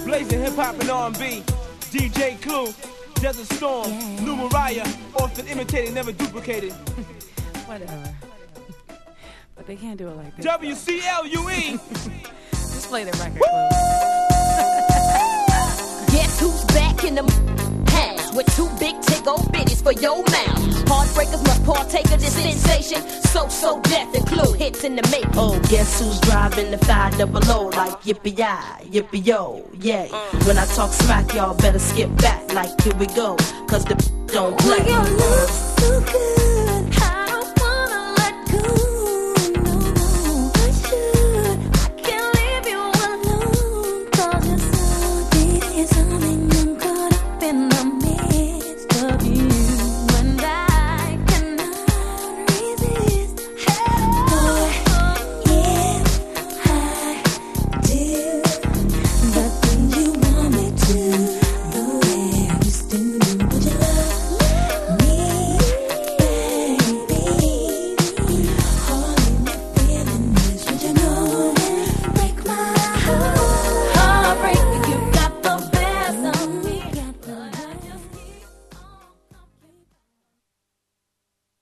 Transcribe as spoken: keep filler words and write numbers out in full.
Blazing hip hop and R and B. D J Clue, Desert Storm, yeah. Lou Mariah, often imitated, never duplicated. Whatever. But they can't do it like this. W C L U E. Just play the record, Clue. Guess who's back in the house with two big tick old bitties for your mouth. Heartbreakers must partake of this sensation. So, so death and Clue hits in the make. Oh, guess who's driving the five double O like yippee-yi, yippee-yo, yay. When I talk smack, y'all better skip back like here we go, cause the don't play. We got love so good.